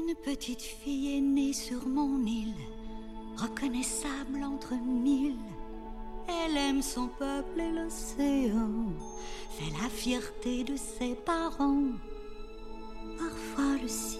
Une petite fille est née sur mon île, reconnaissable entre mille. Elle aime son peuple et l'océan, fait la fierté de ses parents. Parfois le ciel